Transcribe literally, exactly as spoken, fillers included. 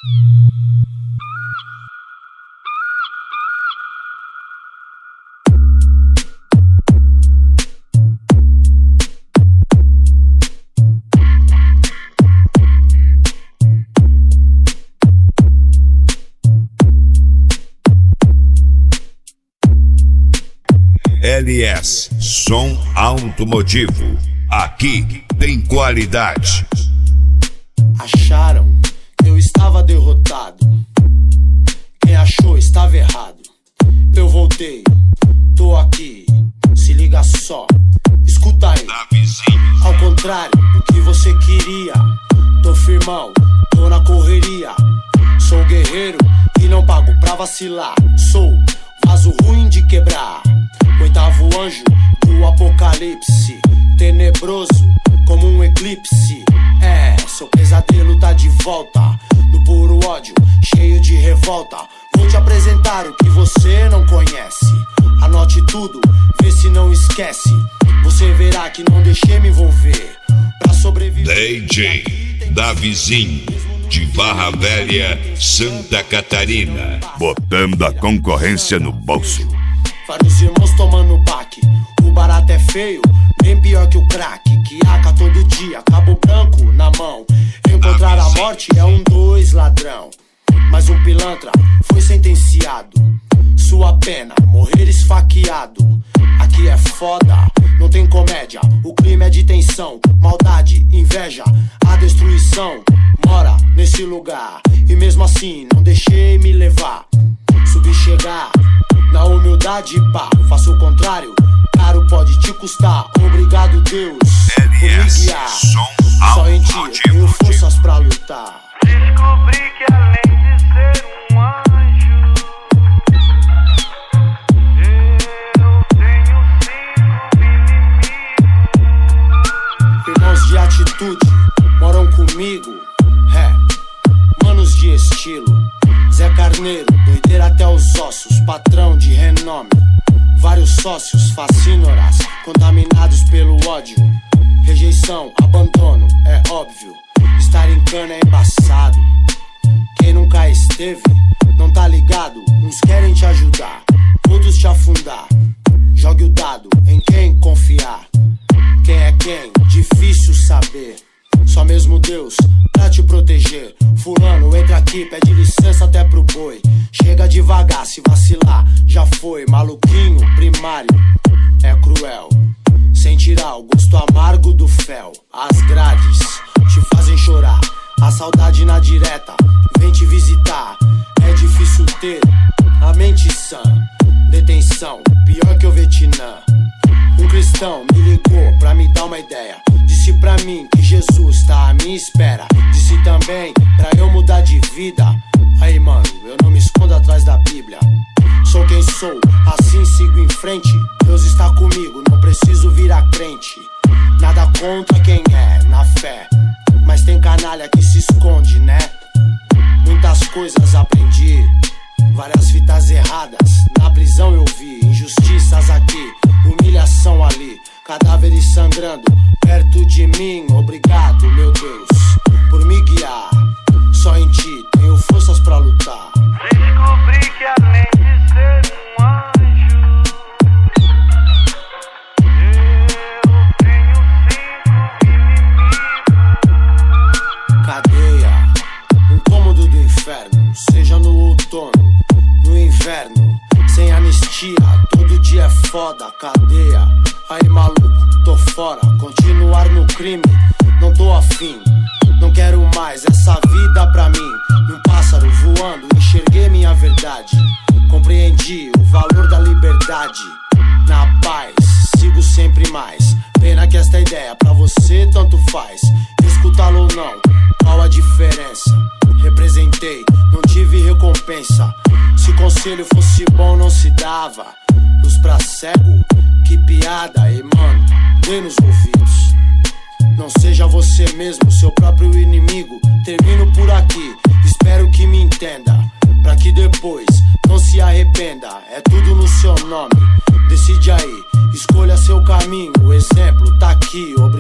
L S Som Automotivo. Aqui tem qualidade. Acharam que eu estava derrotado. Quem achou estava errado. Eu voltei, tô aqui. Se liga só, escuta aí. Ao contrário do que você queria, tô firmão, tô na correria. Sou guerreiro e não pago pra vacilar. Sou vaso ruim de quebrar, oitavo anjo do apocalipse, tenebroso como um eclipse. É, seu pesadelo tá de volta, no puro ódio, cheio de revolta. Vou te apresentar o que você não conhece. Anote tudo, vê se não esquece. Você verá que não deixei me envolver pra sobreviver. D J Davizinho, de Barra Velha, Santa Catarina. Botando a concorrência no bolso. Vários irmãos tomando baque. O barato é feio, bem pior que o crack. Que aca todo dia, cabo branco na mão. Encontrar a morte é um dois ladrão. Mas um pilantra foi sentenciado. Sua pena, morrer esfaqueado. Aqui é foda, não tem comédia. O clima é de tensão, maldade, inveja. A destruição mora nesse lugar. E mesmo assim não deixei me levar. Subi chegar na humildade, pá, faço o contrário, caro pode te custar. Obrigado Deus por me guiar. Só em ti eu tenho forças pra lutar. Descobri que além de ser um anjo, eu tenho cinco inimigos. Irmãos de atitude moram comigo, é, manos de estilo. Zé Carneiro, doideira até os ossos, patrão de renome. Vários sócios, fascínoras, contaminados pelo ódio. Rejeição, abandono, é óbvio. Estar em cana é embaçado. Quem nunca esteve, não tá ligado. Uns querem te ajudar, outros te afundar. Jogue o dado em quem confiar. Quem é quem, difícil saber. Só mesmo Deus pra te proteger. Fulano, entra aqui, pede licença até pro boi. Chega devagar, se vacilar, já foi. Maluquinho, primário, é cruel. Sem tirar o gosto amargo do fel. As grades te fazem chorar. A saudade na direta vem te visitar. É difícil ter a mente sã. Detenção, pior que o Vietnã. Um cristão me ligou pra me dar uma ideia. Disse pra mim que Jesus tá à minha espera. Disse também pra eu mudar de vida. Aí mano, eu não me escondo atrás da Bíblia. Sou quem sou, assim sigo em frente. Deus está comigo, não preciso virar crente. Nada contra quem é, na fé. Mas tem canalha que se esconde, né? Muitas coisas aprendi, várias fitas erradas. Na prisão eu vi injustiças aqui, humilhação ali, cadáveres sangrando perto de mim. Obrigado, meu Deus, por me guiar. Só em ti tenho forças pra lutar. Descobri que além de ser um anjo, eu tenho cinco inimigos. Cadeia, um cômodo do inferno. Seja no outono, no inverno. Sem anistia, todo dia é foda. Cadeia, aí maluco, tô fora. Continuar no crime, não tô afim. Não quero mais essa vida pra mim. Um pássaro voando, enxerguei minha verdade. Compreendi o valor da liberdade. Na paz, sigo sempre mais. Pena que esta ideia pra você tanto faz. Escutá-lo ou não, qual a diferença? Representei, não tive recompensa. Se conselho fosse bom não se dava. Luz pra cego, que piada. E mano, dê nos ouvidos. Não seja você mesmo, seu próprio inimigo. Termino por aqui, espero que me entenda. Pra que depois não se arrependa. É tudo no seu nome, decide aí. Escolha seu caminho, o exemplo tá aqui. Obrigado.